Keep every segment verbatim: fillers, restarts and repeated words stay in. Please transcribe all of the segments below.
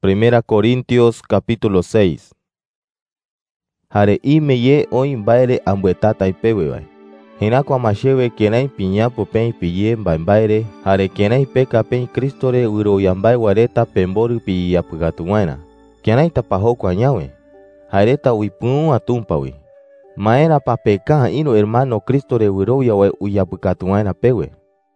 Primera Corintios capítulo seis. Hare ime ye oin baile ambuetata ipewe bai. Hinako amashewe kenai piñapo pen piye mbaimbaire, hare kenai peka pen Kristore uro yambai wareta pemboru pi yapugatuwaina. Kenai tapahoko anyawe. Hareta uipun atumpawi. Maera pa peka ino hermano Kristore uro yawe uyapugatuwaina pewe.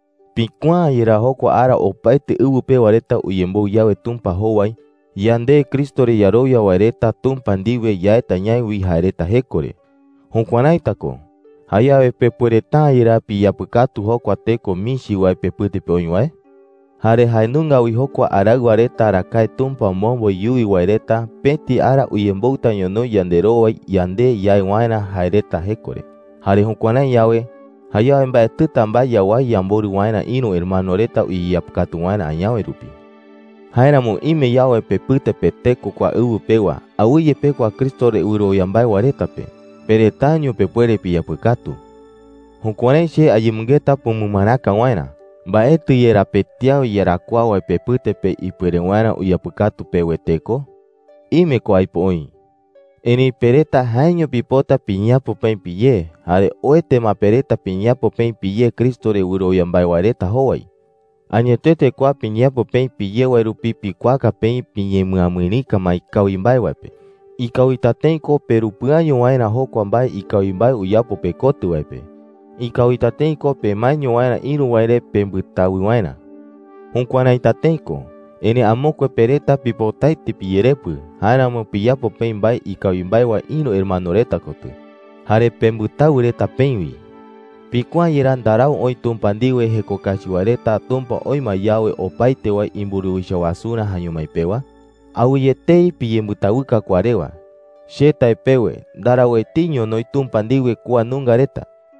Pikwa yera hoko ara opaite ubu pe wareta uyembo yawe tumpa howai. Yande Kristore yaroya wareta tumpandiwe yaeta nyaiwi hareta hekore. Hunkwanaitako. Hayawe pepuereta ira pi yapukatu hokwa teko mishi wai pepute peoñwai. Hare hainunga wi hokwa araguareta arakai tumpa mombo yui waireta peti ara uyembouta nyono yandero wai yande yai waina hareta hekore. Hare hunkwanai yawe. Hayawe mba etuta mba yawai yambori waina ino hermano reta uyapukatu waina anyawe rupi. Hairamu ime yawe pepute peteko kwa ubu pewa, auye pe kwa Kristore uro yambai wareta pe, peretaño pepuere piyapukatu. Hunkwaneche ayimungeta pumumanaka waina, baetu yera petiao yera kwawa pepute pe ipuere waina uyapukatu peweteko, ime kwa ipo oi. Eni pereta haño pipota piñapo pen piye, hare oete ma pereta piñapo pen piye Kristore uro yambai wareta howai. Anyetete kwa piñapo pen piye wairupi pikwaka pen piñe muamuinika ma ikawimbai wape. Ikawitatenko perupuaño waina hoko ambai ikawimbai uyapo pekotu wape. Ikawitatenko pe maño waina iru waire pembutawi waina. Hunkwanaitateko, ene amokwe pereta pipotaiti piyerepu, hanamo piyapo pen bai ikawimbai wa ino hermanoreta kotu. Hare pembutawi reta penwi. Pikwa yeran darau oi tumpandiwe heko kashiwareta tumpa oi mayawe opaite wa imburuwisha wasuna hanyomaipewa. Au yetei piyembutawuka kwarewa. Sheta epewe, darau etiño noi tumpandiwe kuwa nungareta.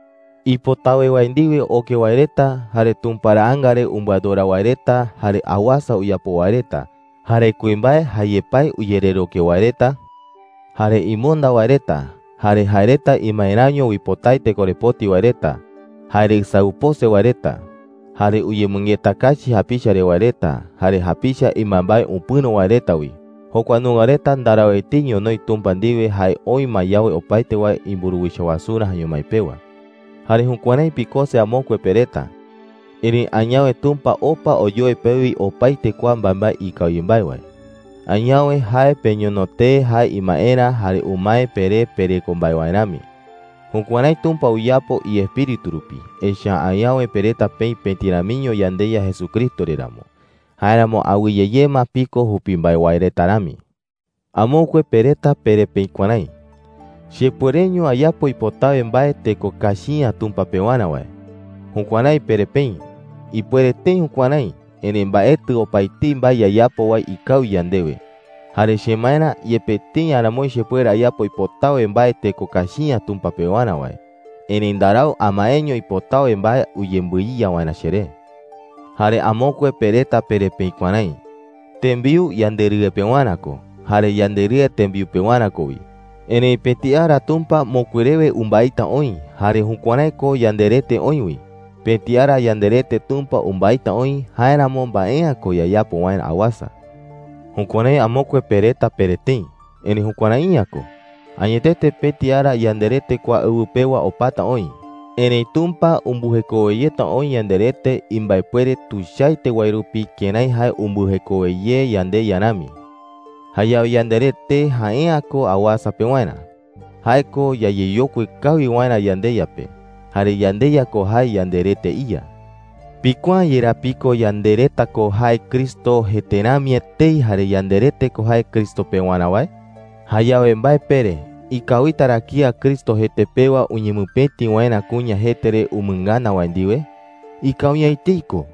Ipotawe waindiwe oke waireta, hare tumpara angare umbadora waireta, hare awasa uyapo waireta. Hare kuimbae hayepai uyereroke waireta. Hare imonda waireta. Hare hareta imairaño wipotaite korepoti wareta. Hare saupose wareta. Hare uyemungeta kashi hapishare wareta. Hare hapisha imambai umpuno wareta wi. Hokwanu wareta ndarawetiño noi tumpandiwe hai oi mayawe opaite wa imburuwisha wasuna hanyomaipewa. Hare hunkwanai pikose amokwe pereta. Ini anyawe tumpa opa oyoe pewi opaite kwa mbambai ikawimbai wai. Anyawe hai peñonote hai imaera hare umae pere pere kombai wainami. Hunkwanai tumpa uyapo y espíritu rupi. Esha anyawe pereta pen pentiramiño yandeya Jesucristo reramo. Hairamo awiyeyema piko hupimbai wairetarami. Amokwe pereta pere penkwanai. Shepuereño ayapo ipotawe mbae teko kashia tumpa pewana wae. Hunkwanai pere pen. Ipuerete hunkwanai. Ene mbaetu opaiti mbai yayapo wai ikau yandewe. Hare shemaena yepeti aramoi shepuera yapo ipotawe mbae teko kashia tumpa pewana wai. Ene ndarau amaeño ipotawe mbae uyembuiya waina shere. Hare amokwe pereta pere peikwanai. Tembiu yanderie pewanako. Hare yanderie tembiu pewanako wi. Ene ipeti ara tumpa mokwerewe umbaita oi. Hare hunkwanai yanderete oi wi. Petiara yanderete tumpa umbaita oi, hairamo mbaea ko yayapo wain awasa. Hunkwanai amokwe pereta peretei, eni hunkwanai yako. Anyetete petiara yanderete kwa upewa opata oi. Eni tumpa umbuhekoeyeta oi yanderete imbaipuere tushaite wairupi kenai hai umbuhekoeye yande yanami. Hayao yanderete haeako awasa pewaina. Haiko yayeyokwe kawi waina yande yape. Hare yandeya ko hai yanderete iya. Pikwa yera piko yandereta ko hai Kristo hetenamie tei hare yanderete ko hai Kristo pewana wai. Hayawe mbae pere. Ikawitarakia Kristo hetepewa unyemupeti waina kunya hetere umungana waindiwe. Ikawnya iteiko.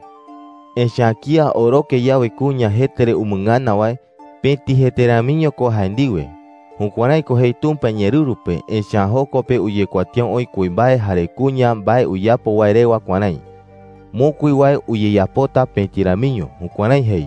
Eshakia oroke yawe kunya hetere umungana wai. Peti heteramiño ko haindiwe. Hunkwanai ko hei tumpa nyerurupe esha hoko pe uye kwation oi kuimbae hare kunya mbae uyapo wairewa kwanai. Mokui wai uye yapota pentiramiño hunkwanai hei.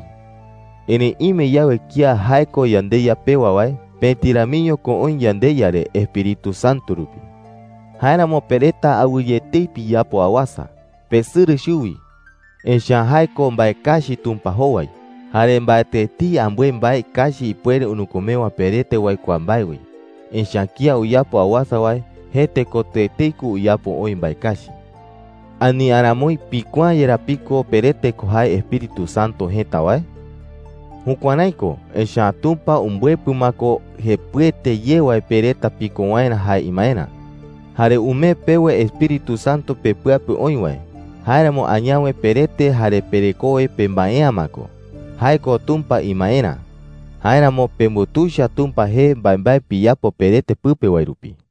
Ene ime yawe kia haiko yandeya pewa wai pentiramiño ko on yandeya re Espiritu Santo rupi. Hairamo pereta awuye teipi yapo awasa. Pesuru shui. Esha haiko mbae kashi tumpa howai. Jare mbaeteti ambue mbae kashi ipuere unukomewa perete wae kuambaewi. Enshakia uyapo awasa wae hete koteteiku uyapo oi mbae kashi. Ani aramoi pikua yera piko perete kohai Espiritu Santo heta wae. Hukuanaiko esha tumpa umbue pumako hepuete yewae pereta piko waena hai imaena. Hare ume pewe Espiritu Santo pepuape oi wae. Hairamo añawe perete hare perekoe pembaeamako. Haiko tumpa imaena. Hairamo pembutusha tumpa he mbae mbae piyapo perete pupe wairupi.